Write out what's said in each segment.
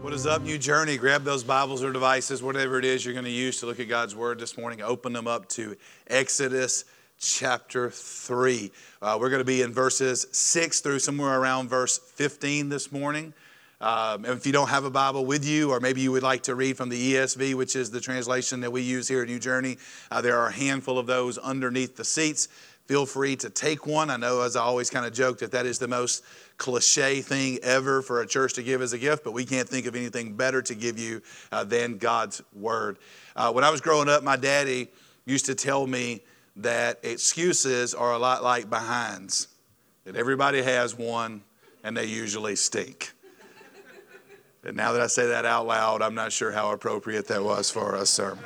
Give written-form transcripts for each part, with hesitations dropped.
What is up, New Journey? Grab those Bibles or devices, whatever it is you're going to use to look at God's Word this morning. Open them up to Exodus chapter 3. We're going to be in verses 6 through somewhere around verse 15 this morning. If you don't have a Bible with you, or maybe you would like to read from the ESV, which is the translation that we use here at New Journey, there are a handful of those underneath the seats. Feel free to take one. I know, as I always kind of joke, that is the most cliche thing ever for a church to give as a gift, but we can't think of anything better to give you than God's Word. When I was growing up, my daddy used to tell me that excuses are a lot like behinds, that everybody has one and they usually stink. And now that I say that out loud, I'm not sure how appropriate that was for a sermon.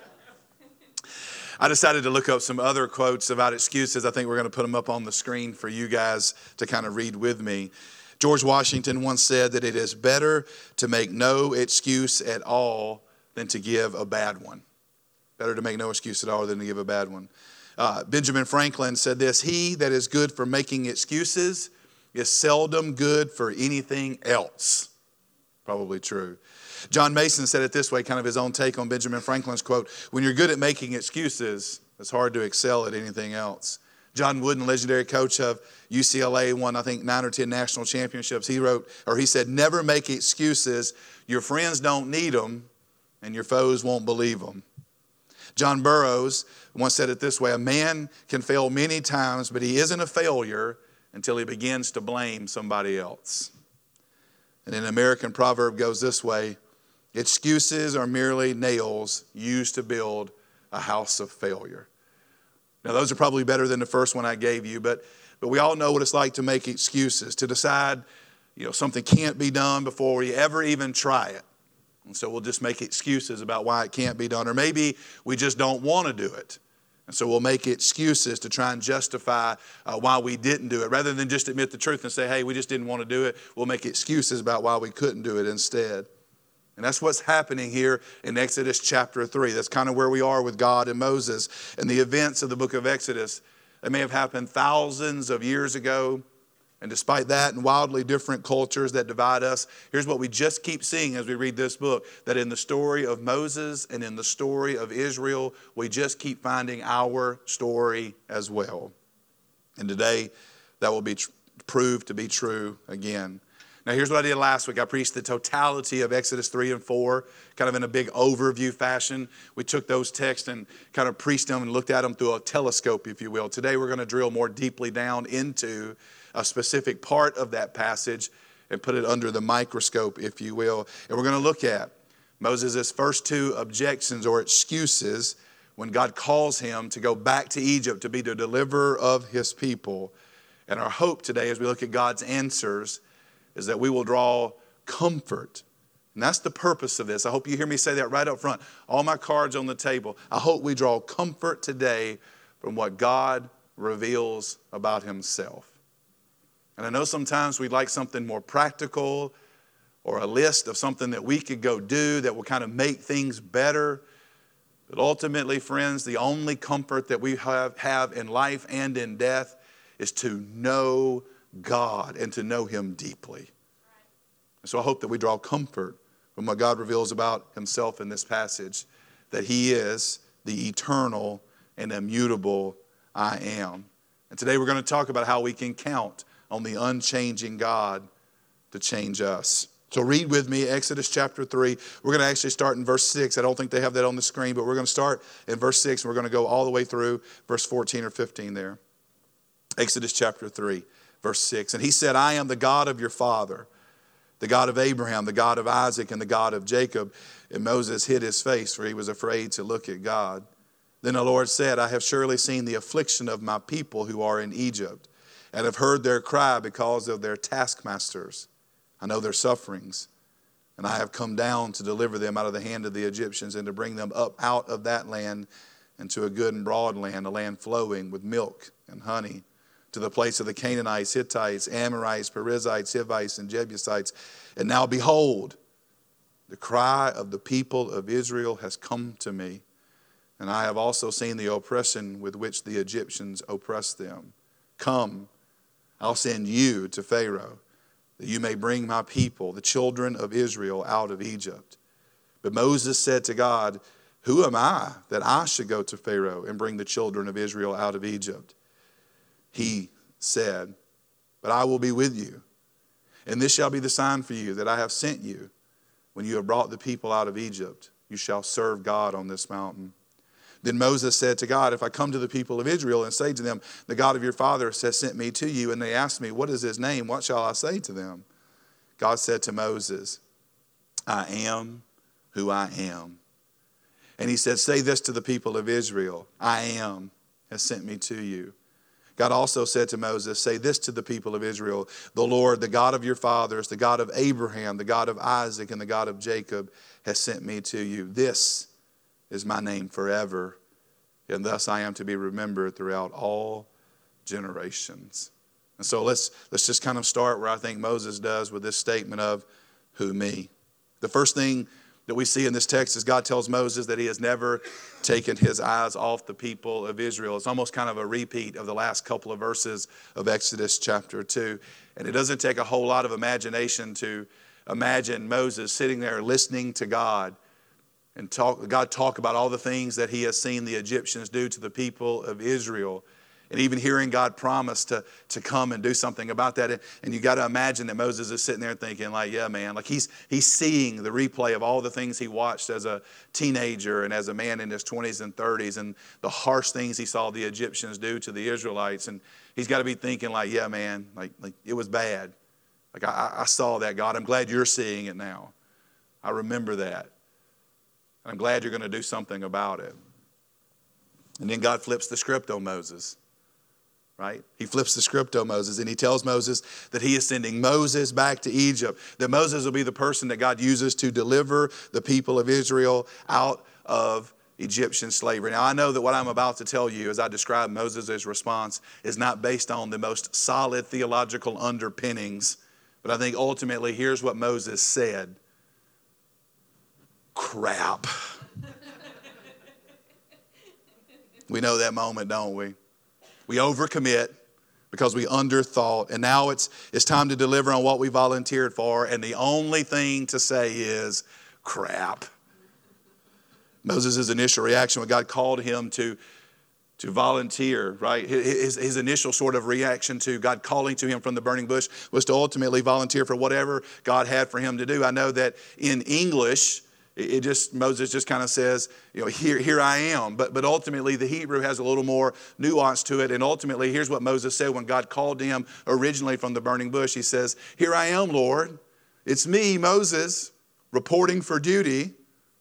I decided to look up some other quotes about excuses. I think we're going to put them up on the screen for you guys to kind of read with me. George Washington once said that it is better to make no excuse at all than to give a bad one. Better to make no excuse at all than to give a bad one. Benjamin Franklin said this: "He that is good for making excuses is seldom good for anything else." Probably true. John Mason said it this way, kind of his own take on Benjamin Franklin's quote: "When you're good at making excuses, it's hard to excel at anything else." John Wooden, legendary coach of UCLA, won, I think, 9 or 10 national championships. He said, "Never make excuses. Your friends don't need them, and your foes won't believe them." John Burroughs once said it this way: "A man can fail many times, but he isn't a failure until he begins to blame somebody else." And an American proverb goes this way: "Excuses are merely nails used to build a house of failure." Now, those are probably better than the first one I gave you, but we all know what it's like to make excuses, to decide, something can't be done before we ever even try it. And so we'll just make excuses about why it can't be done, or maybe we just don't want to do it. And so we'll make excuses to try and justify why we didn't do it. Rather than just admit the truth and say, hey, we just didn't want to do it, we'll make excuses about why we couldn't do it instead. And that's what's happening here in Exodus chapter 3. That's kind of where we are with God and Moses. And the events of the book of Exodus, they may have happened thousands of years ago. And despite that and wildly different cultures that divide us, here's what we just keep seeing as we read this book: that in the story of Moses and in the story of Israel, we just keep finding our story as well. And today, that will be proved to be true again. Now, here's what I did last week. I preached the totality of Exodus 3 and 4, kind of in a big overview fashion. We took those texts and kind of preached them and looked at them through a telescope, if you will. Today, we're going to drill more deeply down into a specific part of that passage and put it under the microscope, if you will. And we're going to look at Moses' first 2 objections or excuses when God calls him to go back to Egypt to be the deliverer of his people. And our hope today, as we look at God's answers, is that we will draw comfort. And that's the purpose of this. I hope you hear me say that right up front. All my cards on the table. I hope we draw comfort today from what God reveals about himself. And I know sometimes we'd like something more practical, or a list of something that we could go do that will kind of make things better. But ultimately, friends, the only comfort that we have in life and in death is to know God and to know him deeply. So I hope that we draw comfort from what God reveals about himself in this passage, that he is the eternal and immutable I am. And today we're going to talk about how we can count on the unchanging God to change us. So read with me Exodus chapter 3. We're going to actually start in verse 6. I don't think they have that on the screen, but we're going to start in verse 6 and we're going to go all the way through verse 14 or 15 there. Exodus chapter 3. Verse 6, "And he said, I am the God of your father, the God of Abraham, the God of Isaac, and the God of Jacob. And Moses hid his face, for he was afraid to look at God. Then the Lord said, I have surely seen the affliction of my people who are in Egypt, and have heard their cry because of their taskmasters. I know their sufferings, and I have come down to deliver them out of the hand of the Egyptians, and to bring them up out of that land into a good and broad land, a land flowing with milk and honey, to the place of the Canaanites, Hittites, Amorites, Perizzites, Hivites, and Jebusites. And now behold, the cry of the people of Israel has come to me, and I have also seen the oppression with which the Egyptians oppress them. Come, I'll send you to Pharaoh, that you may bring my people, the children of Israel, out of Egypt. But Moses said to God, who am I that I should go to Pharaoh and bring the children of Israel out of Egypt? He said, but I will be with you. And this shall be the sign for you that I have sent you. When you have brought the people out of Egypt, you shall serve God on this mountain. Then Moses said to God, if I come to the people of Israel and say to them, the God of your fathers has sent me to you, and they ask me, what is his name? What shall I say to them? God said to Moses, I am who I am. And he said, say this to the people of Israel, I am has sent me to you. God also said to Moses, say this to the people of Israel, the Lord, the God of your fathers, the God of Abraham, the God of Isaac, and the God of Jacob has sent me to you. This is my name forever, and thus I am to be remembered throughout all generations. And so let's just kind of start where I think Moses does with this statement of who me. The first thing that we see in this text is God tells Moses that he has never taken his eyes off the people of Israel. It's almost kind of a repeat of the last couple of verses of Exodus chapter 2. And it doesn't take a whole lot of imagination to imagine Moses sitting there listening to God and God talk about all the things that he has seen the Egyptians do to the people of Israel. And even hearing God promise to come and do something about that. And you got to imagine that Moses is sitting there thinking like, yeah, man, like he's seeing the replay of all the things he watched as a teenager and as a man in his 20s and 30s and the harsh things he saw the Egyptians do to the Israelites. And he's got to be thinking like, yeah, man, like it was bad. Like I saw that, God. I'm glad you're seeing it now. I remember that. I'm glad you're going to do something about it. And then God flips the script on Moses. Right? He flips the script on Moses and he tells Moses that he is sending Moses back to Egypt. That Moses will be the person that God uses to deliver the people of Israel out of Egyptian slavery. Now I know that what I'm about to tell you as I describe Moses' response is not based on the most solid theological underpinnings. But I think ultimately here's what Moses said. Crap. We know that moment, don't we? We overcommit because we underthought. And now it's time to deliver on what we volunteered for. And the only thing to say is crap. Moses' initial reaction when God called him to volunteer, right? His initial sort of reaction to God calling to him from the burning bush was to ultimately volunteer for whatever God had for him to do. I know that in English, Moses just kind of says, here I am. But ultimately, the Hebrew has a little more nuance to it. And ultimately, here's what Moses said when God called him originally from the burning bush. He says, here I am, Lord. It's me, Moses, reporting for duty.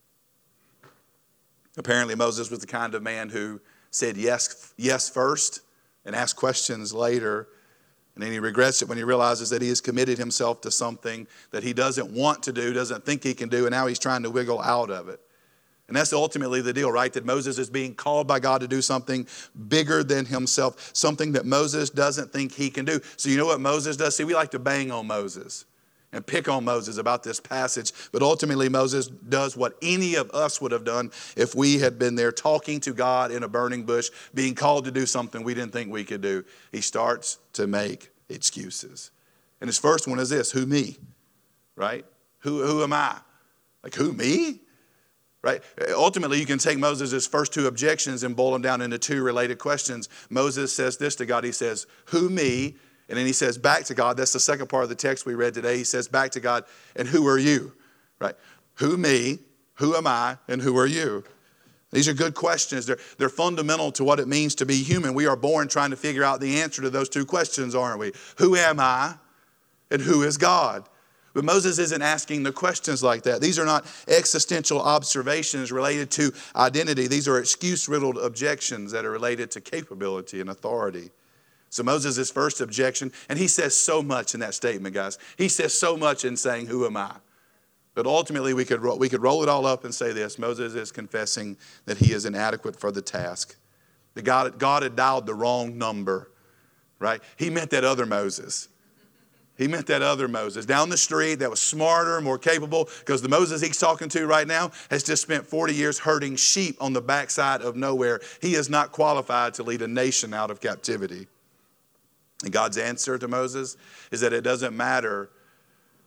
Apparently, Moses was the kind of man who said yes first and asked questions later. And then he regrets it when he realizes that he has committed himself to something that he doesn't want to do, doesn't think he can do, and now he's trying to wiggle out of it. And that's ultimately the deal, right? That Moses is being called by God to do something bigger than himself, something that Moses doesn't think he can do. So you know what Moses does? See, we like to bang on Moses and pick on Moses about this passage. But ultimately, Moses does what any of us would have done if we had been there talking to God in a burning bush, being called to do something we didn't think we could do. He starts to make excuses. And his first one is this, who me? Right? Who am I? Like, who, me? Right? Ultimately, you can take Moses' first two objections and boil them down into two related questions. Moses says this to God. He says, who, me? And then he says back to God. That's the second part of the text we read today. He says back to God, and who are you? Right? Who, me? Who am I? And who are you? These are good questions. They're fundamental to what it means to be human. We are born trying to figure out the answer to those two questions, aren't we? Who am I? And who is God? But Moses isn't asking the questions like that. These are not existential observations related to identity. These are excuse-riddled objections that are related to capability and authority. So Moses' first objection, and he says so much in that statement, guys. He says so much in saying, who am I? But ultimately, we could roll it all up and say this. Moses is confessing that he is inadequate for the task. That God had dialed the wrong number, right? He meant that other Moses. He meant that other Moses down the street that was smarter, more capable, because the Moses he's talking to right now has just spent 40 years herding sheep on the backside of nowhere. He is not qualified to lead a nation out of captivity. And God's answer to Moses is that it doesn't matter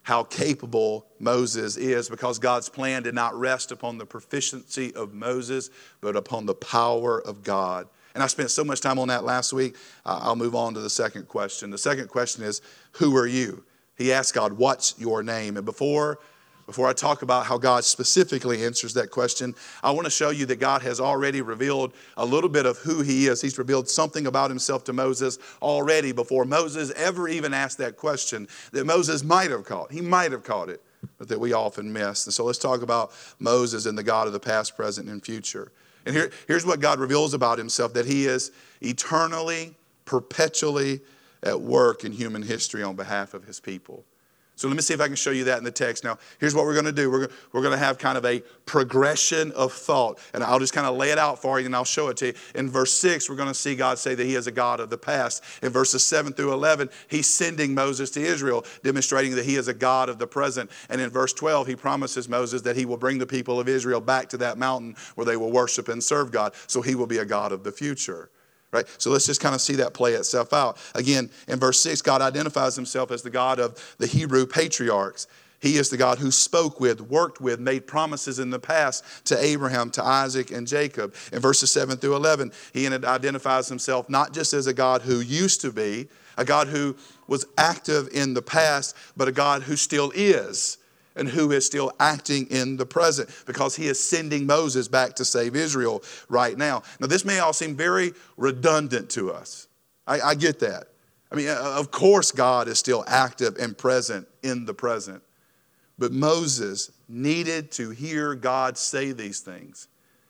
how capable Moses is, because God's plan did not rest upon the proficiency of Moses, but upon the power of God. And I spent so much time on that last week. I'll move on to the second question. The second question is, who are you? He asked God, what's your name? And before I talk about how God specifically answers that question, I want to show you that God has already revealed a little bit of who he is. He's revealed something about himself to Moses already before Moses ever even asked that question that Moses might have caught. He might have caught it, but that we often miss. And so let's talk about Moses and the God of the past, present, and future. And here's what God reveals about himself, that he is eternally, perpetually at work in human history on behalf of his people. So let me see if I can show you that in the text. Now, here's what we're going to do. We're going to have kind of a progression of thought. And I'll just kind of lay it out for you and I'll show it to you. In verse 6, we're going to see God say that he is a God of the past. In verses 7 through 11, he's sending Moses to Israel, demonstrating that he is a God of the present. And in verse 12, he promises Moses that he will bring the people of Israel back to that mountain where they will worship and serve God. So he will be a God of the future. Right? So let's just kind of see that play itself out. Again, in verse 6, God identifies himself as the God of the Hebrew patriarchs. He is the God who spoke with, worked with, made promises in the past to Abraham, to Isaac, and Jacob. In verses 7 through 11, he identifies himself not just as a God who used to be, a God who was active in the past, but a God who still is, and who is still acting in the present, because he is sending Moses back to save Israel right now. Now, this may all seem very redundant to us. I get that. I mean, of course God is still active and present in the present. But Moses needed to hear God say these things.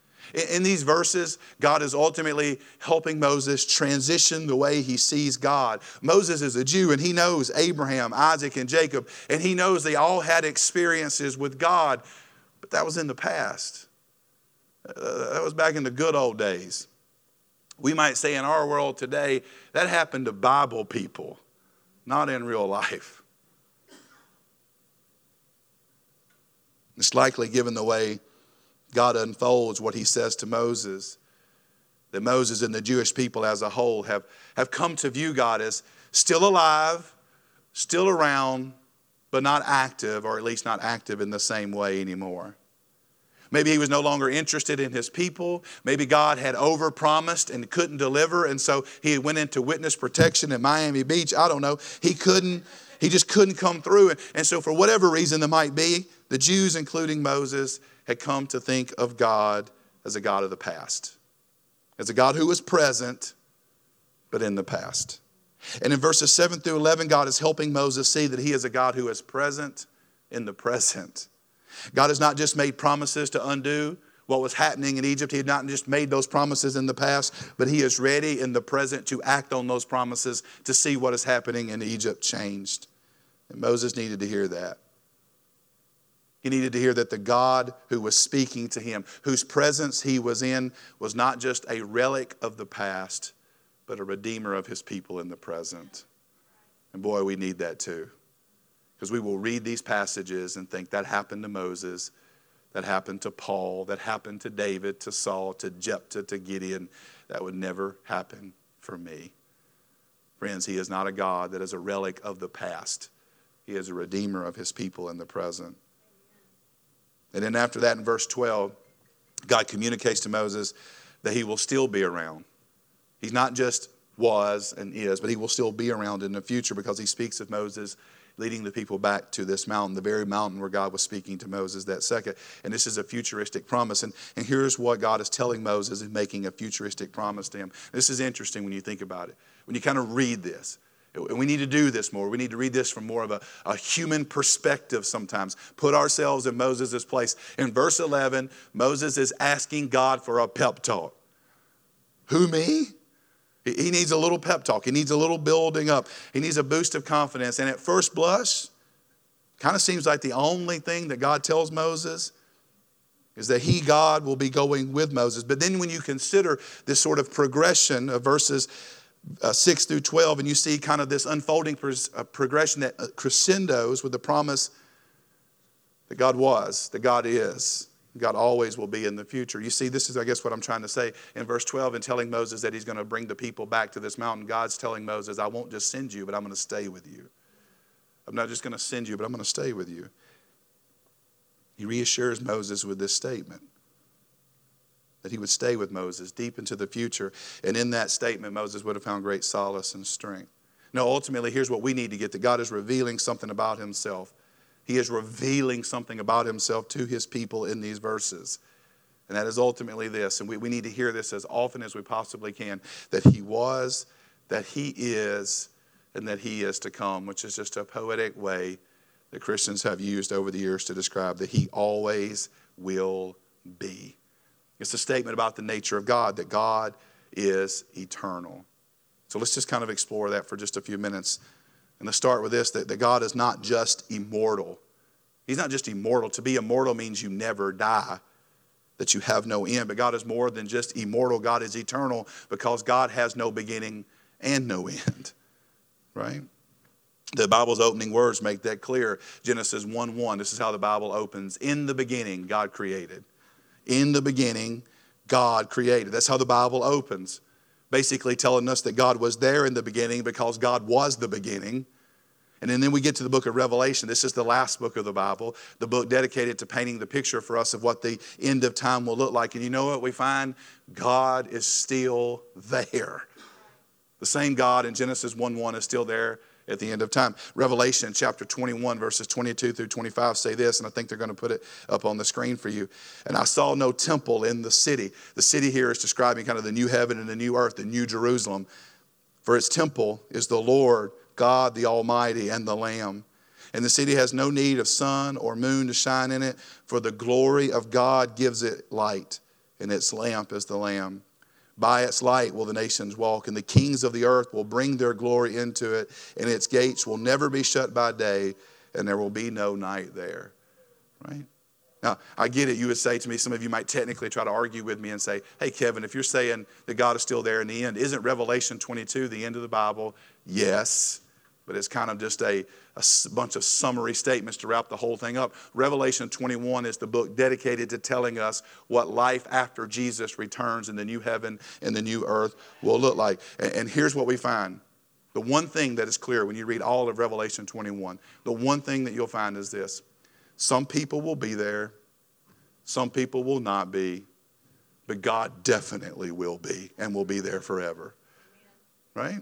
In these verses, God is ultimately helping Moses transition the way he sees God. Moses is a Jew and he knows Abraham, Isaac, and Jacob. And he knows they all had experiences with God. But that was in the past. That was back in the good old days. We might say in our world today, that happened to Bible people, not in real life. It's likely, given the way God unfolds what he says to Moses, that Moses and the Jewish people as a whole have come to view God as still alive, still around, but not active, or at least not active in the same way anymore. Maybe he was no longer interested in his people. Maybe God had overpromised and couldn't deliver, and so he went into witness protection at Miami Beach. I don't know. He just couldn't come through. And so for whatever reason there might be, the Jews, including Moses, had come to think of God as a God of the past, as a God who was present, but in the past. And in verses 7 through 11, God is helping Moses see that he is a God who is present in the present. God has not just made promises to undo what was happening in Egypt. He had not just made those promises in the past, but he is ready in the present to act on those promises, to see what is happening in Egypt changed. And Moses needed to hear that. He needed to hear that the God who was speaking to him, whose presence he was in, was not just a relic of the past, but a redeemer of his people in the present. And boy, we need that too. Because we will read these passages and think that happened to Moses, that happened to Paul, that happened to David, to Saul, to Jephthah, to Gideon. That would never happen for me. Friends, he is not a God that is a relic of the past. He is a redeemer of his people in the present. And then after that, in verse 12, God communicates to Moses that he will still be around. He's not just was and is, but he will still be around in the future, because he speaks of Moses leading the people back to this mountain, the very mountain where God was speaking to Moses that second. And this is a futuristic promise. And here's what God is telling Moses in making a futuristic promise to him. This is interesting when you think about it. When you kind of read this. And we need to do this more. We need to read this from more of a human perspective sometimes. Put ourselves in Moses' place. In verse 11, Moses is asking God for a pep talk. Who, me? He needs a little pep talk. He needs a little building up. He needs a boost of confidence. And at first blush, kind of seems like the only thing that God tells Moses is that he, God, will be going with Moses. But then when you consider this sort of progression of verses 6 through 12, and you see kind of this unfolding progression that crescendos with the promise that God was, that God is, God always will be in the future. You see, this is, I guess, what I'm trying to say. In verse 12, in telling Moses that he's going to bring the people back to this mountain, God's telling Moses, I won't just send you, but I'm going to stay with you. I'm not just going to send you, but I'm going to stay with you. He reassures Moses with this statement, that he would stay with Moses deep into the future. And in that statement, Moses would have found great solace and strength. No, ultimately, here's what we need to get, that God is revealing something about himself. He is revealing something about himself to his people in these verses. And that is ultimately this, and we need to hear this as often as we possibly can, that he was, that he is, and that he is to come, which is just a poetic way that Christians have used over the years to describe that he always will be. It's a statement about the nature of God, that God is eternal. So let's just kind of explore that for just a few minutes. And let's start with this, that God is not just immortal. He's not just immortal. To be immortal means you never die, that you have no end. But God is more than just immortal. God is eternal, because God has no beginning and no end. Right? The Bible's opening words make that clear. Genesis 1:1, this is how the Bible opens. In the beginning, God created. In the beginning, God created. That's how the Bible opens. Basically telling us that God was there in the beginning because God was the beginning. And then we get to the book of Revelation. This is the last book of the Bible, the book dedicated to painting the picture for us of what the end of time will look like. And you know what we find? God is still there. The same God in Genesis 1:1 is still there at the end of time. Revelation chapter 21, verses 22 through 25 say this, and I think they're going to put it up on the screen for you. And I saw no temple in the city. The city here is describing kind of the new heaven and the new earth, the new Jerusalem. For its temple is the Lord God, the Almighty, and the Lamb. And the city has no need of sun or moon to shine in it, for the glory of God gives it light, and its lamp is the Lamb. By its light will the nations walk, and the kings of the earth will bring their glory into it, and its gates will never be shut by day, and there will be no night there. Right? Now, I get it. You would say to me, some of you might technically try to argue with me and say, hey, Kevin, if you're saying that God is still there in the end, isn't Revelation 22 the end of the Bible? Yes, but it's kind of just a bunch of summary statements to wrap the whole thing up. Revelation 21 is the book dedicated to telling us what life after Jesus returns in the new heaven and the new earth will look like. And here's what we find. The one thing that is clear when you read all of Revelation 21, the one thing that you'll find is this. Some people will be there, some people will not be, but God definitely will be and will be there forever. Right?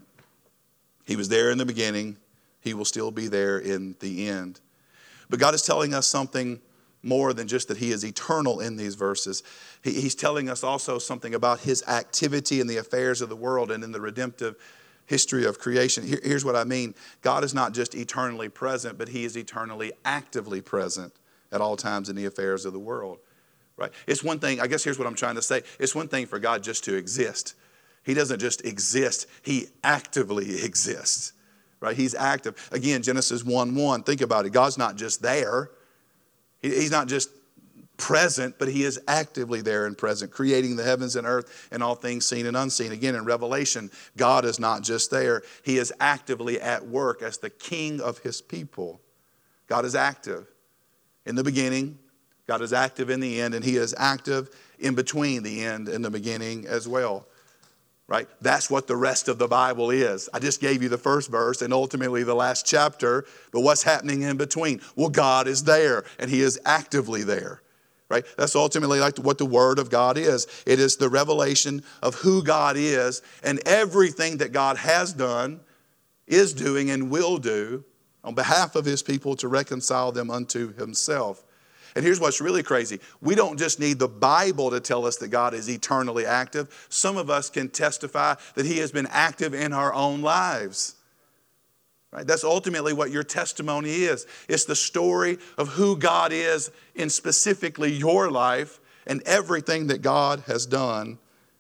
He was there in the beginning. He will still be there in the end. But God is telling us something more than just that he is eternal in these verses. He's telling us also something about his activity in the affairs of the world and in the redemptive history of creation. Here's what I mean. God is not just eternally present, but he is eternally actively present at all times in the affairs of the world. Right? It's one thing, I guess here's what I'm trying to say. It's one thing for God just to exist. He doesn't just exist, he actively exists. Right? He's active. Again, Genesis 1:1, think about it. God's not just there. He's not just present, but he is actively there and present, creating the heavens and earth and all things seen and unseen. Again, in Revelation, God is not just there. He is actively at work as the king of his people. God is active in the beginning. God is active in the end, and he is active in between the end and the beginning as well. Right? That's what the rest of the Bible is. I just gave you the first verse and ultimately the last chapter, but what's happening in between? Well, God is there, and he is actively there. Right? That's ultimately like what the Word of God is. It is the revelation of who God is and everything that God has done, is doing, and will do on behalf of his people to reconcile them unto himself. And here's what's really crazy. We don't just need the Bible to tell us that God is eternally active. Some of us can testify that he has been active in our own lives. Right? That's ultimately what your testimony is. It's the story of who God is in specifically your life and everything that God has done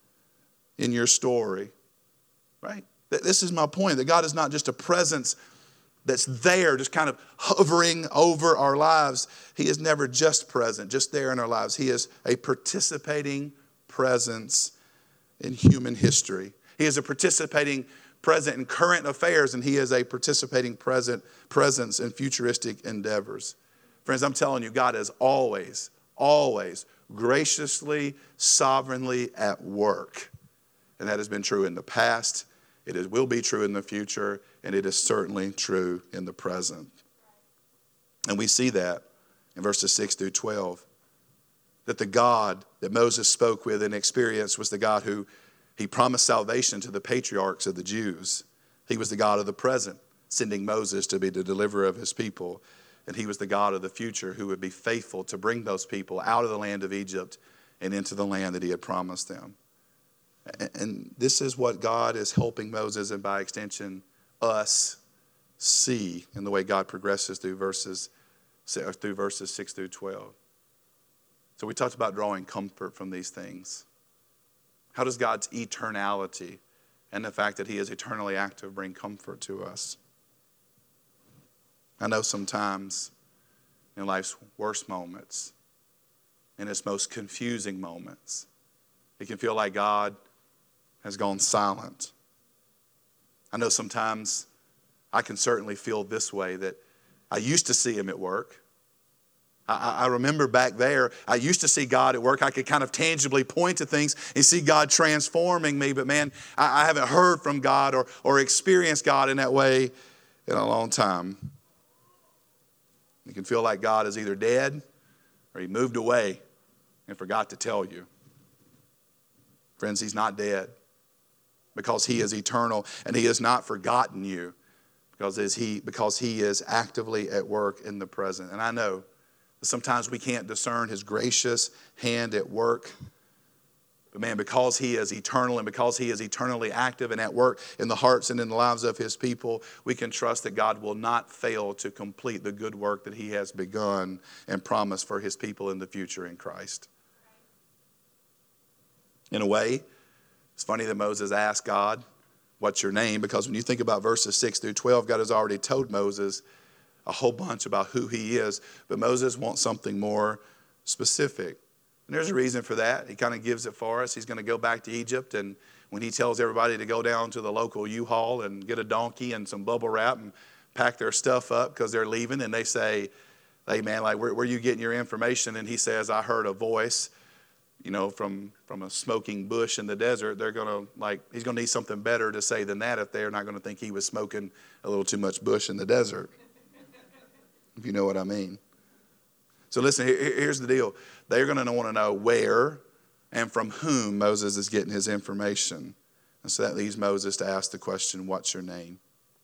in your story. Right? This is my point, that God is not just a presence that's there, just kind of hovering over our lives. He is never just present, just there in our lives. He is a participating presence in human history. He is a participating present in current affairs, and he is a participating presence in futuristic endeavors. Friends, I'm telling you, God is always, always graciously, sovereignly at work. And that has been true in the past. Will be true in the future, and it is certainly true in the present. And we see that in verses 6 through 12. That the God that Moses spoke with and experienced was the God who he promised salvation to the patriarchs of the Jews. He was the God of the present, sending Moses to be the deliverer of his people. And he was the God of the future who would be faithful to bring those people out of the land of Egypt and into the land that he had promised them. And this is what God is helping Moses and by extension us see in the way God progresses through verses 6 through 12. So we talked about drawing comfort from these things. How does God's eternality and the fact that he is eternally active bring comfort to us? I know sometimes in life's worst moments, in its most confusing moments, it can feel like God has gone silent. I know sometimes I can certainly feel this way, that I used to see him at work. I remember back there, I used to see God at work. I could kind of tangibly point to things and see God transforming me. But man, I haven't heard from God or experienced God in that way in a long time. You can feel like God is either dead or he moved away and forgot to tell you. Friends, he's not dead because he is eternal and he has not forgotten you because he is actively at work in the present. And I know sometimes we can't discern his gracious hand at work. But man, because he is eternal and because he is eternally active and at work in the hearts and in the lives of his people, we can trust that God will not fail to complete the good work that he has begun and promised for his people in the future in Christ. In a way, it's funny that Moses asked God, "What's your name?" Because when you think about verses 6 through 12, God has already told Moses a whole bunch about who he is, but Moses wants something more specific. And there's a reason for that. He kind of gives it for us. He's going to go back to Egypt, and when he tells everybody to go down to the local U-Haul and get a donkey and some bubble wrap and pack their stuff up because they're leaving, and they say, "Hey man, like where are you getting your information?" And he says, "I heard a voice, from a smoking bush in the desert." They're going to he's going to need something better to say than that if they're not going to think he was smoking a little too much bush in the desert. If you know what I mean. So listen, here's the deal. They're going to want to know where and from whom Moses is getting his information. And so that leads Moses to ask the question, "What's your name?"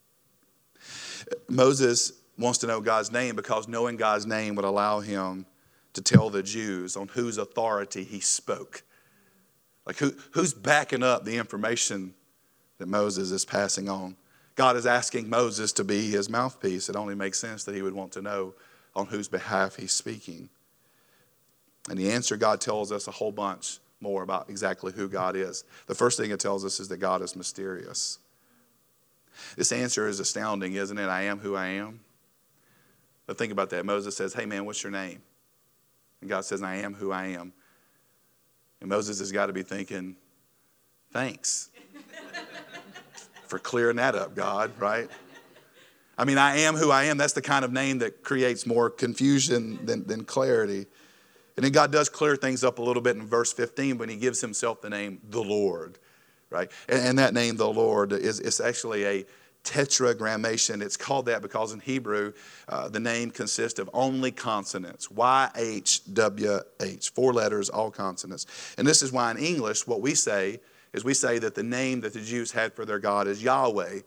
Moses wants to know God's name because knowing God's name would allow him to tell the Jews on whose authority he spoke. Like who's backing up the information that Moses is passing on. God is asking Moses to be his mouthpiece. It only makes sense that he would want to know on whose behalf he's speaking. And the answer, God tells us a whole bunch more about exactly who God is. The first thing it tells us is that God is mysterious. This answer is astounding, isn't it? I am who I am. But think about that. Moses says, "Hey man, what's your name?" And God says, "I am who I am." And Moses has got to be thinking, "Thanks for clearing that up, God," right? I mean, I am who I am. That's the kind of name that creates more confusion than clarity. And then God does clear things up a little bit in verse 15 when he gives himself the name the Lord, right? And that name, the Lord, is actually a tetragrammation. It's called that because in Hebrew, the name consists of only consonants, YHWH, 4 letters, all consonants. And this is why in English, what we say is we say that the name that the Jews had for their God is Yahweh,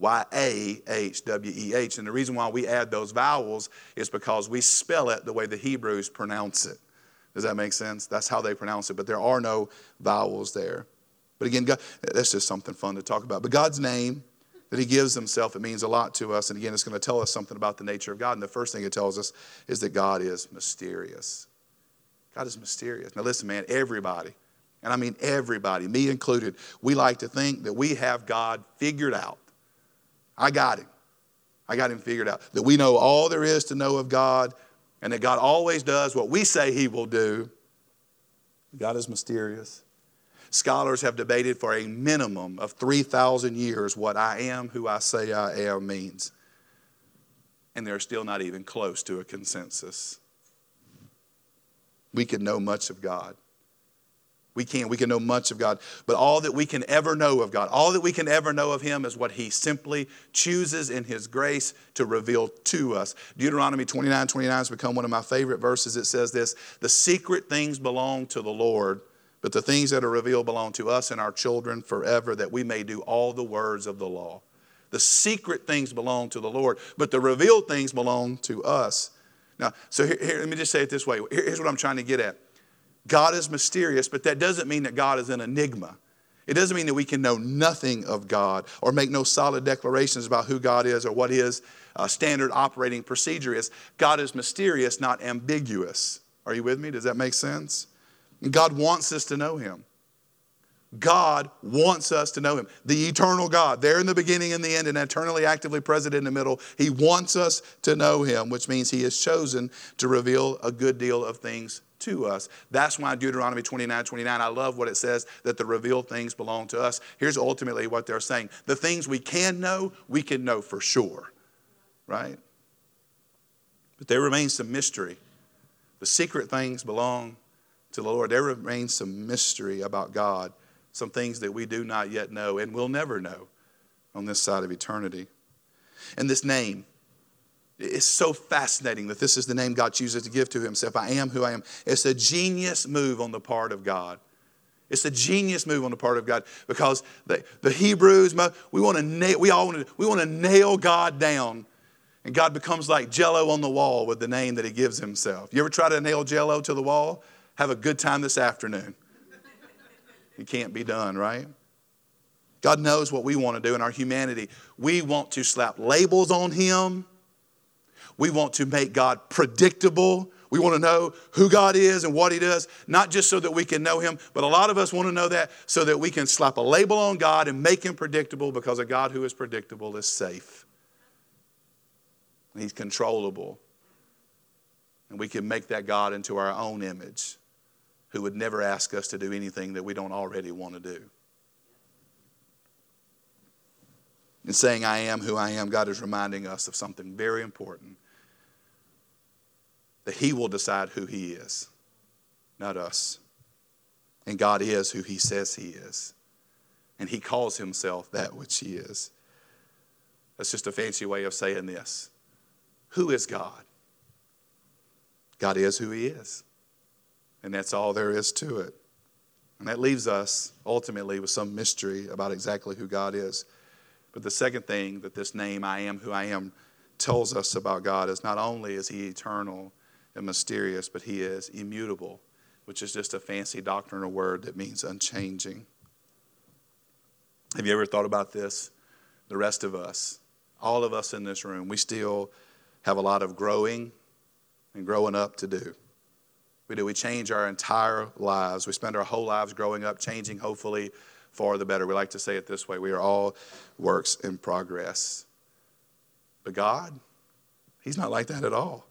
YAHWEH. And the reason why we add those vowels is because we spell it the way the Hebrews pronounce it. Does that make sense? That's how they pronounce it, but there are no vowels there. But again, God, that's just something fun to talk about. But God's name that he gives himself, it means a lot to us. And again, it's going to tell us something about the nature of God. And the first thing it tells us is that God is mysterious. God is mysterious. Now listen, man, everybody, and I mean everybody, me included, we like to think that we have God figured out. I got him. I got him figured out. That we know all there is to know of God and that God always does what we say he will do. God is mysterious. Scholars have debated for a minimum of 3,000 years what "I am who I say I am" means. And they're still not even close to a consensus. We could know much of God. We can know much of God, but all that we can ever know of God, all that we can ever know of Him is what He simply chooses in His grace to reveal to us. Deuteronomy 29:29 has become one of my favorite verses. It says this: the secret things belong to the Lord, but the things that are revealed belong to us and our children forever, that we may do all the words of the law. The secret things belong to the Lord, but the revealed things belong to us. Now, so here let me just say it this way. Here's what I'm trying to get at. God is mysterious, but that doesn't mean that God is an enigma. It doesn't mean that we can know nothing of God or make no solid declarations about who God is or what His standard operating procedure is. God is mysterious, not ambiguous. Are you with me? Does that make sense? And God wants us to know Him. God wants us to know Him. The eternal God, there in the beginning and the end and eternally actively present in the middle. He wants us to know Him, which means He has chosen to reveal a good deal of things to us. That's why Deuteronomy 29:29, I love what it says, that the revealed things belong to us. Here's ultimately what they're saying. The things we can know for sure. Right? But there remains some mystery. The secret things belong to the Lord. There remains some mystery about God. Some things that we do not yet know and will never know on this side of eternity. And this name, it's so fascinating that this is the name God chooses to give to Himself. I am who I am. It's a genius move on the part of God. It's a genius move on the part of God, because the Hebrews, we want to nail God down, and God becomes like Jell-O on the wall with the name that He gives Himself. You ever try to nail Jell-O to the wall? Have a good time this afternoon. It can't be done, right? God knows what we want to do in our humanity. We want to slap labels on Him. We want to make God predictable. We want to know who God is and what He does, not just so that we can know Him, but a lot of us want to know that so that we can slap a label on God and make Him predictable, because a God who is predictable is safe. He's controllable. And we can make that God into our own image, who would never ask us to do anything that we don't already want to do. In saying I am who I am, God is reminding us of something very important. That He will decide who He is, not us. And God is who He says He is. And He calls Himself that which He is. That's just a fancy way of saying this. Who is God? God is who He is. And that's all there is to it. And that leaves us ultimately with some mystery about exactly who God is. But the second thing that this name, I am who I am, tells us about God is not only is He eternal and mysterious, but He is immutable, which is just a fancy doctrinal word that means unchanging. Have you ever thought about this? The rest of us, all of us in this room, we still have a lot of growing and growing up to do. We change our entire lives. We spend our whole lives growing up, changing, hopefully, for the better. We like to say it this way. We are all works in progress. But God, He's not like that at all.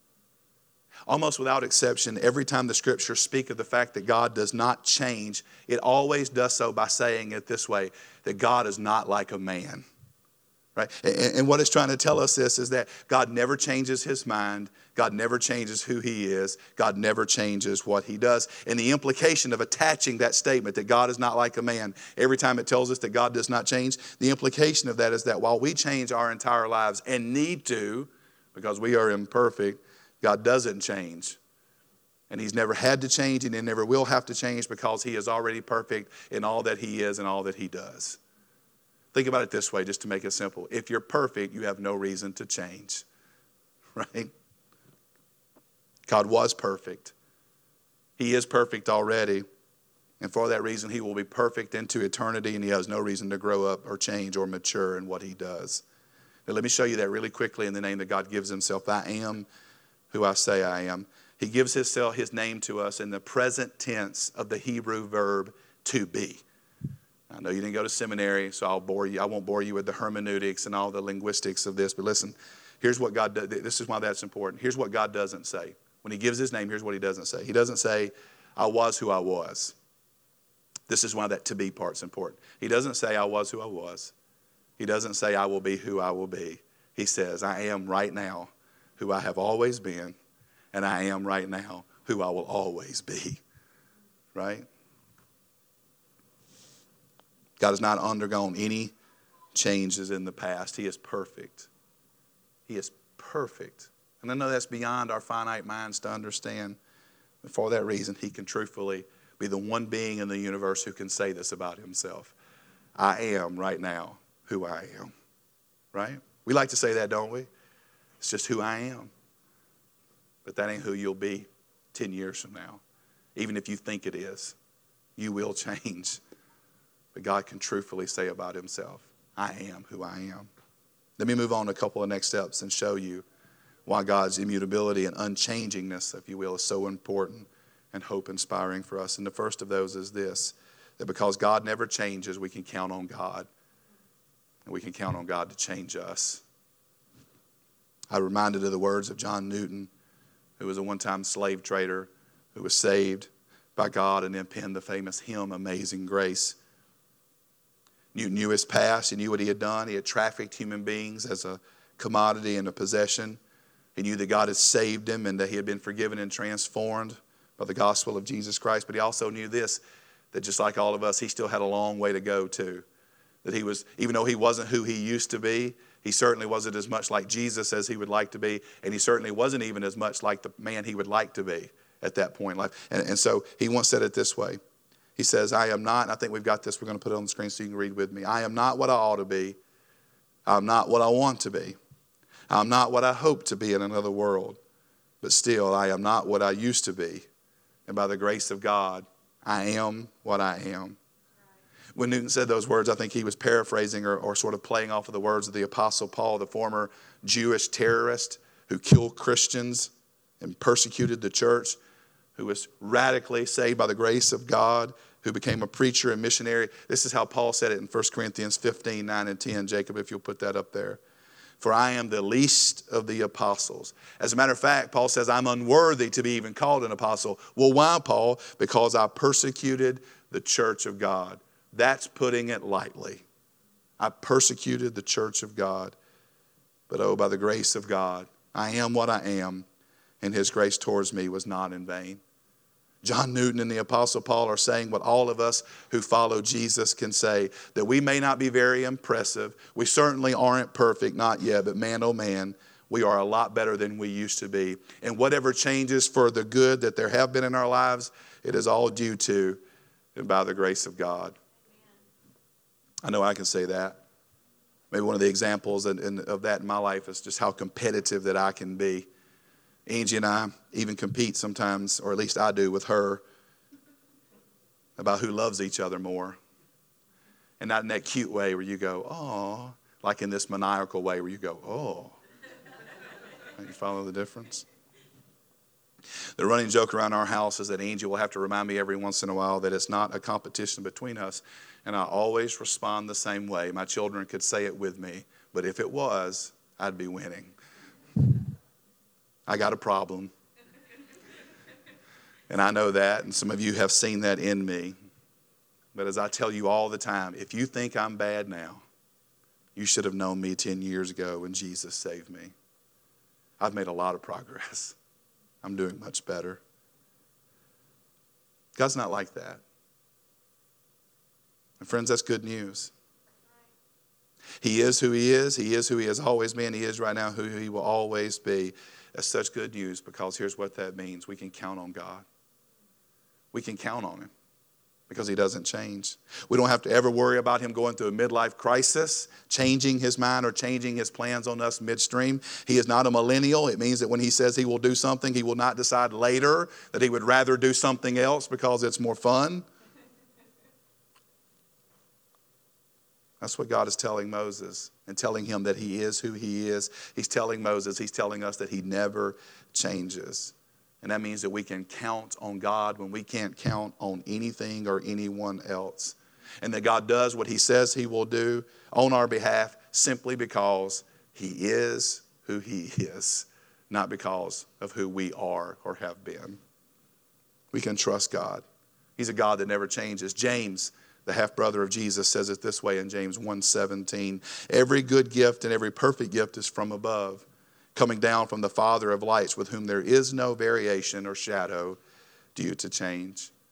Almost without exception, every time the Scriptures speak of the fact that God does not change, it always does so by saying it this way, that God is not like a man. Right? And what it's trying to tell us is that God never changes His mind. God never changes who He is. God never changes what He does. And the implication of attaching that statement that God is not like a man, every time it tells us that God does not change, the implication of that is that while we change our entire lives and need to, because we are imperfect, God doesn't change. And He's never had to change, and He never will have to change, because He is already perfect in all that He is and all that He does. Think about it this way, just to make it simple. If you're perfect, you have no reason to change, right? God was perfect. He is perfect already. And for that reason, He will be perfect into eternity, and He has no reason to grow up or change or mature in what He does. Now, let me show you that really quickly in the name that God gives Himself. I am who I say I am. He gives His name to us in the present tense of the Hebrew verb to be. I know you didn't go to seminary, so I won't bore you with the hermeneutics and all the linguistics of this. But listen, here's what God does. This is why that's important. Here's what God doesn't say. When He gives His name, here's what He doesn't say. He doesn't say, I was who I was. This is why that to be part's important. He doesn't say, I was who I was. He doesn't say, I will be who I will be. He says, I am right now who I have always been, and I am right now who I will always be. Right? God has not undergone any changes in the past. He is perfect. He is perfect. And I know that's beyond our finite minds to understand. And for that reason, he can truthfully be the one being in the universe who can say this about himself. I am right now who I am. Right? We like to say that, don't we? It's just who I am. But that ain't who you'll be 10 years from now. Even if you think it is, you will change. But God can truthfully say about himself, I am who I am. Let me move on to a couple of next steps and show you why God's immutability and unchangingness, if you will, is so important and hope-inspiring for us. And the first of those is this, that because God never changes, we can count on God. And we can count on God to change us. I'm reminded of the words of John Newton, who was a one-time slave trader who was saved by God and then penned the famous hymn, Amazing Grace. Newton knew his past. He knew what he had done. He had trafficked human beings as a commodity and a possession. He knew that God had saved him and that he had been forgiven and transformed by the gospel of Jesus Christ. But he also knew this, that just like all of us, he still had a long way to go too. That he was, even though he wasn't who he used to be, he certainly wasn't as much like Jesus as he would like to be. And he certainly wasn't even as much like the man he would like to be at that point in life. And so he once said it this way. He says, I am not, and I think we've got this, we're going to put it on the screen so you can read with me. I am not what I ought to be. I'm not what I want to be. I'm not what I hope to be in another world. But still, I am not what I used to be. And by the grace of God, I am what I am. When Newton said those words, I think he was paraphrasing or sort of playing off of the words of the Apostle Paul, the former Jewish terrorist who killed Christians and persecuted the church, who was radically saved by the grace of God, who became a preacher and missionary. This is how Paul said it in 1 Corinthians 15, 9 and 10. Jacob, if you'll put that up there. For I am the least of the apostles. As a matter of fact, Paul says, I'm unworthy to be even called an apostle. Well, why, Paul? Because I persecuted the church of God. That's putting it lightly. I persecuted the church of God. But oh, by the grace of God, I am what I am, and his grace towards me was not in vain. John Newton and the Apostle Paul are saying what all of us who follow Jesus can say, that we may not be very impressive. We certainly aren't perfect, not yet, but man, oh man, we are a lot better than we used to be. And whatever changes for the good that there have been in our lives, it is all due to and by the grace of God. I know I can say that. Maybe one of the examples of that in my life is just how competitive that I can be. Angie and I even compete sometimes, or at least I do with her, about who loves each other more. And not in that cute way where you go, oh, like in this maniacal way where you go, oh. You follow the difference? The running joke around our house is that Angie will have to remind me every once in a while that it's not a competition between us. And I always respond the same way. My children could say it with me, but if it was, I'd be winning. I got a problem. And I know that, and some of you have seen that in me. But as I tell you all the time, if you think I'm bad now, you should have known me 10 years ago when Jesus saved me. I've made a lot of progress. I'm doing much better. God's not like that. And friends, that's good news. He is who he is. He is who he has always been. He is right now who he will always be. That's such good news because here's what that means. We can count on God. We can count on him because he doesn't change. We don't have to ever worry about him going through a midlife crisis, changing his mind or changing his plans on us midstream. He is not a millennial. It means that when he says he will do something, he will not decide later that he would rather do something else because it's more fun. That's what God is telling Moses and telling him that he is who he is. He's telling Moses, he's telling us that he never changes. And that means that we can count on God when we can't count on anything or anyone else. And that God does what he says he will do on our behalf simply because he is who he is, not because of who we are or have been. We can trust God. He's a God that never changes. James, the half-brother of Jesus, says it this way in James 1:17. Every good gift and every perfect gift is from above, coming down from the Father of lights, with whom there is no variation or shadow due to change.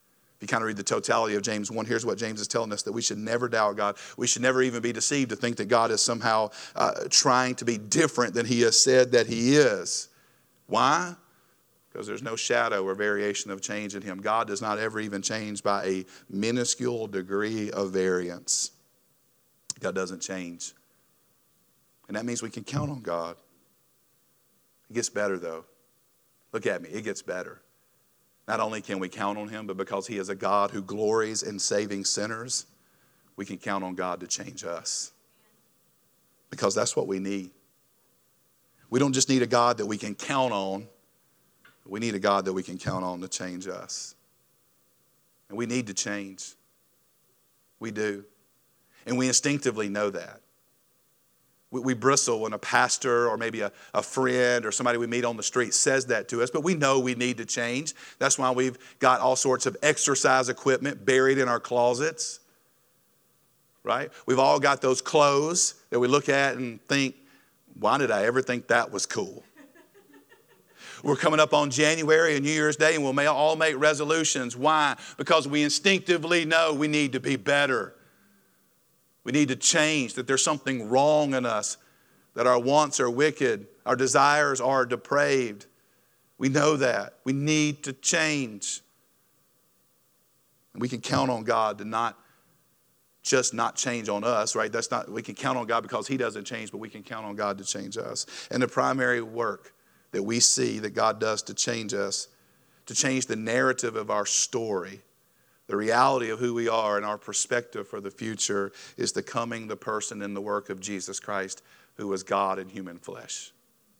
If you kind of read the totality of James 1, here's what James is telling us, that we should never doubt God. We should never even be deceived to think that God is somehow trying to be different than he has said that he is. Why? Because there's no shadow or variation of change in him. God does not ever even change by a minuscule degree of variance. God doesn't change. And that means we can count on God. It gets better though. Look at me, it gets better. Not only can we count on him, but because he is a God who glories in saving sinners, we can count on God to change us. Because that's what we need. We don't just need a God that we can count on. We need a God that we can count on to change us. And we need to change. We do. And we instinctively know that. We bristle when a pastor or maybe a friend or somebody we meet on the street says that to us, but we know we need to change. That's why we've got all sorts of exercise equipment buried in our closets, right? We've all got those clothes that we look at and think, why did I ever think that was cool? We're coming up on January and New Year's Day, and we'll all make resolutions. Why? Because we instinctively know we need to be better. We need to change, that there's something wrong in us, that our wants are wicked, our desires are depraved. We know that. We need to change. And we can count on God to not change on us, right? We can count on God because he doesn't change, but we can count on God to change us. And the primary work that we see that God does to change us, to change the narrative of our story, the reality of who we are and our perspective for the future, is the coming, the person, and the work of Jesus Christ, who was God in human flesh.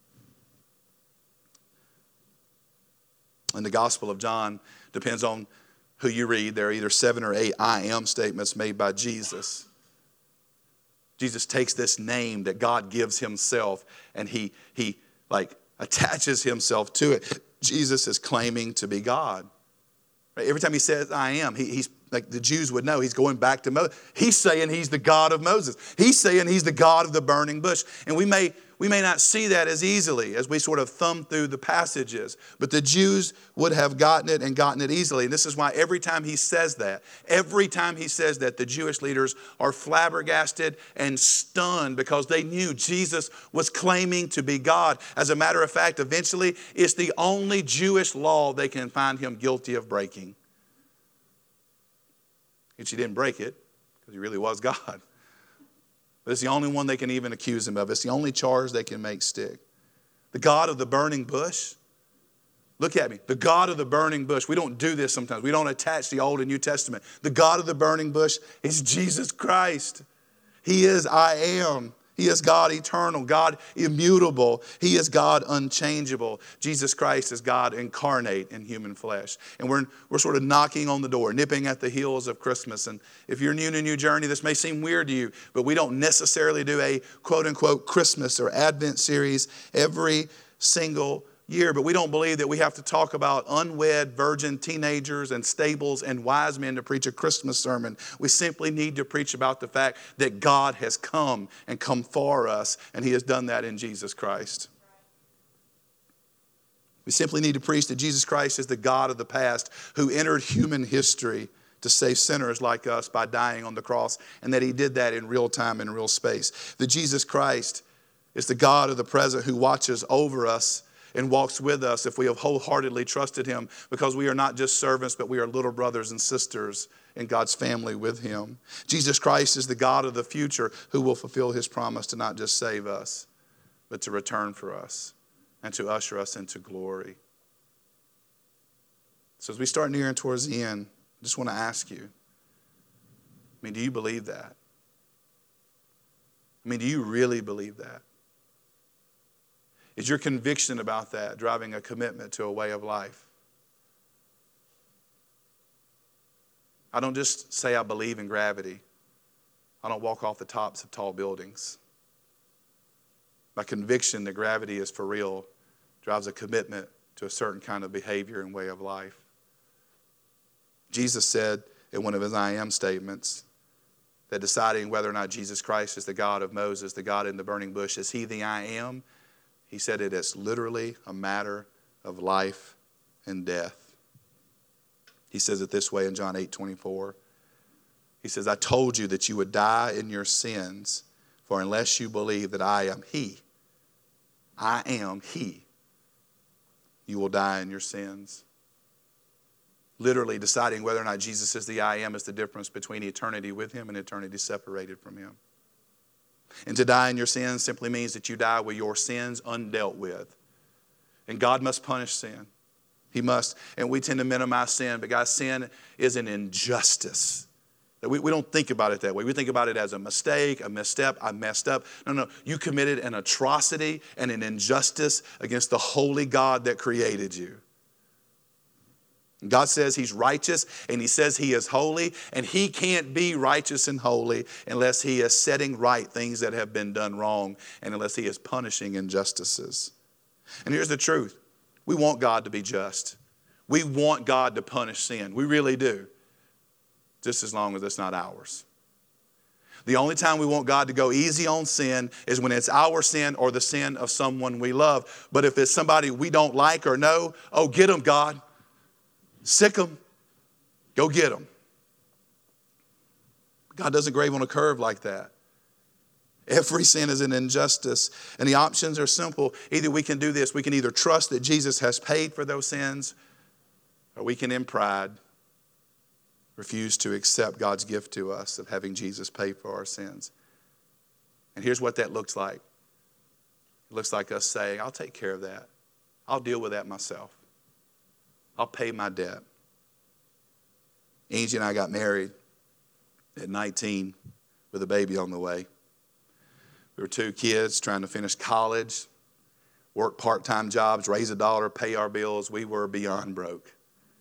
And the Gospel of John depends on who you read. There are either 7 or 8 I am statements made by Jesus. Jesus takes this name that God gives himself and he attaches himself to it. Jesus is claiming to be God. Right? Every time he says, I am, he's like the Jews would know, he's going back to Moses. He's saying he's the God of Moses. He's saying he's the God of the burning bush. And we may not see that as easily as we sort of thumb through the passages. But the Jews would have gotten it easily. And this is why every time he says that, the Jewish leaders are flabbergasted and stunned because they knew Jesus was claiming to be God. As a matter of fact, eventually, it's the only Jewish law they can find him guilty of breaking. And she didn't break it because he really was God. But it's the only one they can even accuse him of. It's the only charge they can make stick. The God of the burning bush. Look at me. The God of the burning bush. We don't do this sometimes. We don't attach the Old and New Testament. The God of the burning bush is Jesus Christ. He is I am. He is God eternal, God immutable. He is God unchangeable. Jesus Christ is God incarnate in human flesh. And we're sort of knocking on the door, nipping at the heels of Christmas. And if you're new to New Journey, this may seem weird to you, but we don't necessarily do a quote-unquote Christmas or Advent series every single year. But we don't believe that we have to talk about unwed virgin teenagers and stables and wise men to preach a Christmas sermon. We simply need to preach about the fact that God has come and come for us, and he has done that in Jesus Christ. We simply need to preach that Jesus Christ is the God of the past who entered human history to save sinners like us by dying on the cross, and that he did that in real time and real space. That Jesus Christ is the God of the present who watches over us and walks with us if we have wholeheartedly trusted him, because we are not just servants, but we are little brothers and sisters in God's family with him. Jesus Christ is the God of the future who will fulfill his promise to not just save us, but to return for us and to usher us into glory. So as we start nearing towards the end, I just want to ask you, do you believe that? Do you really believe that? Is your conviction about that driving a commitment to a way of life? I don't just say I believe in gravity. I don't walk off the tops of tall buildings. My conviction that gravity is for real drives a commitment to a certain kind of behavior and way of life. Jesus said in one of his I am statements that deciding whether or not Jesus Christ is the God of Moses, the God in the burning bush, is he the I am? He said it is literally a matter of life and death. He says it this way in John 8:24. He says, I told you that you would die in your sins, for unless you believe that I am He, you will die in your sins. Literally deciding whether or not Jesus is the I am is the difference between eternity with Him and eternity separated from Him. And to die in your sins simply means that you die with your sins undealt with. And God must punish sin. He must. And we tend to minimize sin, but guys, sin is an injustice. We don't think about it that way. We think about it as a mistake, a misstep, I messed up. No. You committed an atrocity and an injustice against the holy God that created you. God says He's righteous and He says He is holy, and He can't be righteous and holy unless He is setting right things that have been done wrong and unless He is punishing injustices. And here's the truth. We want God to be just. We want God to punish sin. We really do. Just as long as it's not ours. The only time we want God to go easy on sin is when it's our sin or the sin of someone we love. But if it's somebody we don't like or know, oh, get them, God. Sick them. Go get them. God doesn't grade on a curve like that. Every sin is an injustice. And the options are simple. Either we can do this. We can either trust that Jesus has paid for those sins, or we can in pride refuse to accept God's gift to us of having Jesus pay for our sins. And here's what that looks like. It looks like us saying, I'll take care of that. I'll deal with that myself. I'll pay my debt. Angie and I got married at 19 with a baby on the way. We were 2 kids trying to finish college, work part-time jobs, raise a dollar, pay our bills. We were beyond broke.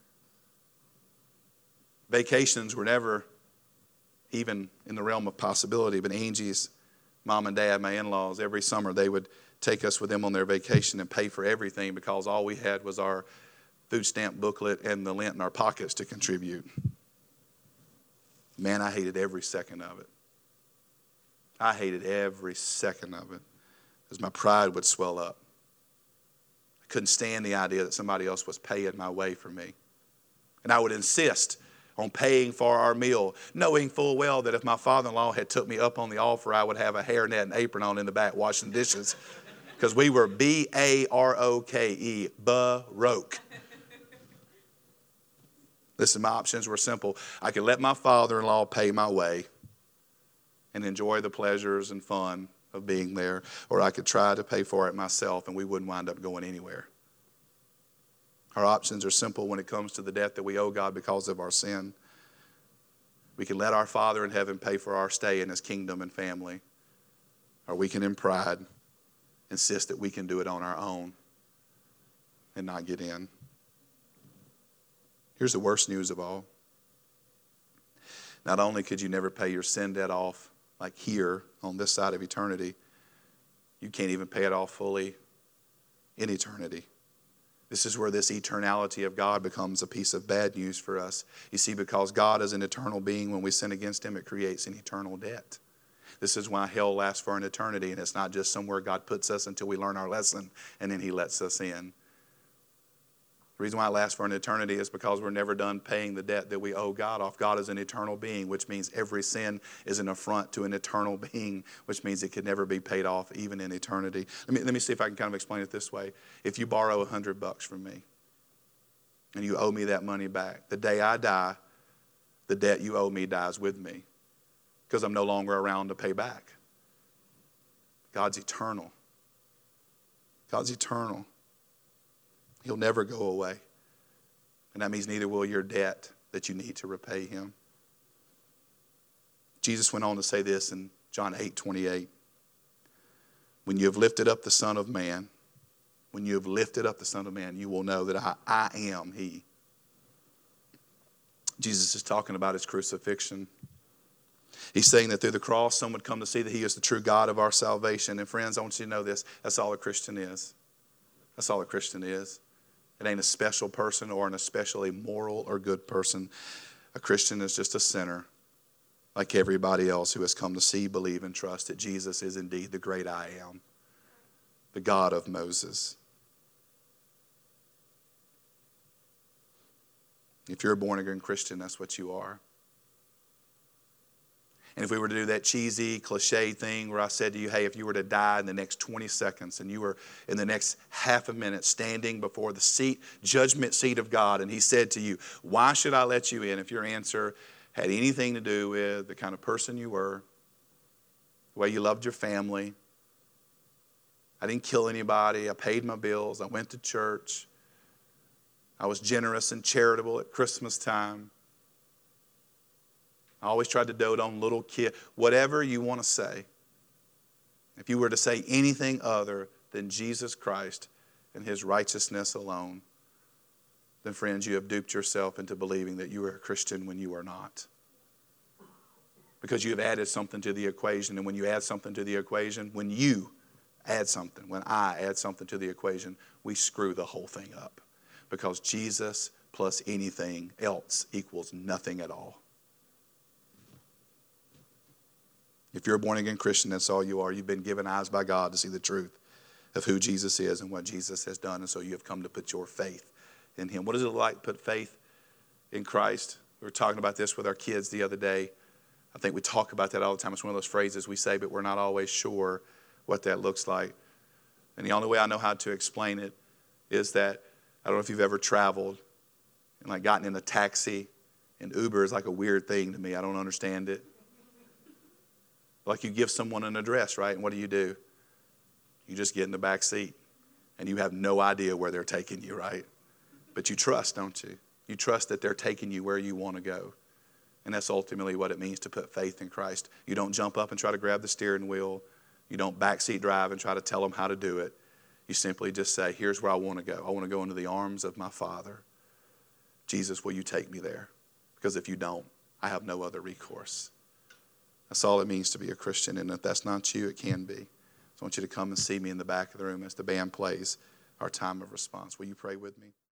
Vacations were never even in the realm of possibility, but Angie's mom and dad, my in-laws, every summer they would take us with them on their vacation and pay for everything because all we had was our food stamp booklet and the lint in our pockets to contribute. Man, I hated every second of it. I hated every second of it because my pride would swell up. I couldn't stand the idea that somebody else was paying my way for me. And I would insist on paying for our meal, knowing full well that if my father-in-law had took me up on the offer, I would have a hairnet and apron on in the back washing dishes because we were B-A-R-O-K-E, baroque. Listen, my options were simple. I could let my father-in-law pay my way and enjoy the pleasures and fun of being there, or I could try to pay for it myself and we wouldn't wind up going anywhere. Our options are simple when it comes to the debt that we owe God because of our sin. We can let our Father in heaven pay for our stay in His kingdom and family, or we can in pride insist that we can do it on our own and not get in. Here's the worst news of all. Not only could you never pay your sin debt off like here on this side of eternity, you can't even pay it off fully in eternity. This is where this eternality of God becomes a piece of bad news for us. You see, because God is an eternal being, when we sin against Him, it creates an eternal debt. This is why hell lasts for an eternity, and it's not just somewhere God puts us until we learn our lesson, and then He lets us in. The reason why it lasts for an eternity is because we're never done paying the debt that we owe God off. God is an eternal being, which means every sin is an affront to an eternal being, which means it could never be paid off even in eternity. Let me see if I can kind of explain it this way. If you borrow $100 from me and you owe me that money back, the day I die, the debt you owe me dies with me because I'm no longer around to pay back. God's eternal. God's eternal. He'll never go away. And that means neither will your debt that you need to repay Him. Jesus went on to say this in John 8:28. When you have lifted up the Son of Man, you will know that I am He. Jesus is talking about His crucifixion. He's saying that through the cross, some would come to see that He is the true God of our salvation. And friends, I want you to know this. That's all a Christian is. That's all a Christian is. It ain't a special person or an especially moral or good person. A Christian is just a sinner like everybody else who has come to see, believe, and trust that Jesus is indeed the great I am, the God of Moses. If you're a born-again Christian, that's what you are. And if we were to do that cheesy, cliche thing where I said to you, hey, if you were to die in the next 20 seconds and you were in the next half a minute standing before the judgment seat of God, and he said to you, why should I let you in? If your answer had anything to do with the kind of person you were, the way you loved your family, I didn't kill anybody, I paid my bills, I went to church, I was generous and charitable at Christmas time, I always tried to dote on little kids. Whatever you want to say, if you were to say anything other than Jesus Christ and his righteousness alone, then friends, you have duped yourself into believing that you are a Christian when you are not. Because you have added something to the equation. And when you add something to the equation, when I add something to the equation, we screw the whole thing up. Because Jesus plus anything else equals nothing at all. If you're a born-again Christian, that's all you are. You've been given eyes by God to see the truth of who Jesus is and what Jesus has done. And so you have come to put your faith in him. What is it like to put faith in Christ? We were talking about this with our kids the other day. I think we talk about that all the time. It's one of those phrases we say, but we're not always sure what that looks like. And the only way I know how to explain it is that, I don't know if you've ever traveled and like gotten in a taxi, and Uber is like a weird thing to me. I don't understand it. Like you give someone an address, right? And what do? You just get in the back seat and you have no idea where they're taking you, right? But you trust, don't you? You trust that they're taking you where you want to go. And that's ultimately what it means to put faith in Christ. You don't jump up and try to grab the steering wheel. You don't backseat drive and try to tell them how to do it. You simply just say, here's where I want to go. I want to go into the arms of my Father. Jesus, will you take me there? Because if you don't, I have no other recourse. That's all it means to be a Christian. And if that's not you, it can be. So I want you to come and see me in the back of the room as the band plays our time of response. Will you pray with me?